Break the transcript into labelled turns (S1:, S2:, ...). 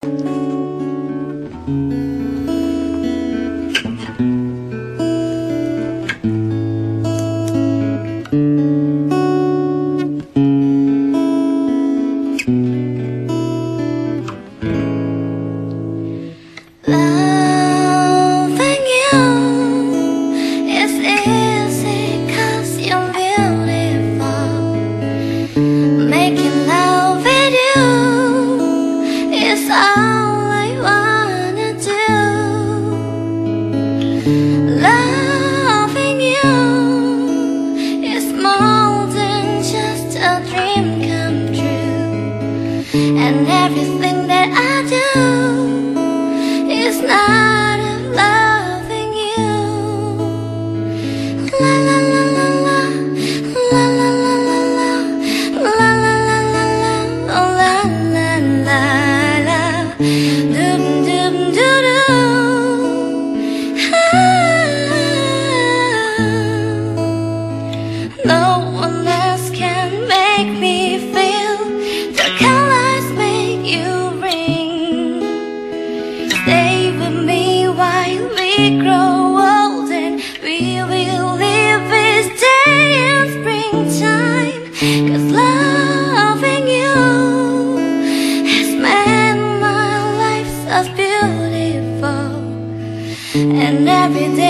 S1: Loving you is easy 'cause you're beautiful. Making love with you is all I wanna do. Loving you is more than just a dream come true. And everything that I do is not of loving you. La la la la la, la la la la la, la la la la la, oh la la la la, doom doom doo doo. No one else can make me feel the colors make you ring. Stay with me while we grow old, and we will live each day in springtime. 'Cause loving you has made my life so beautiful. And every day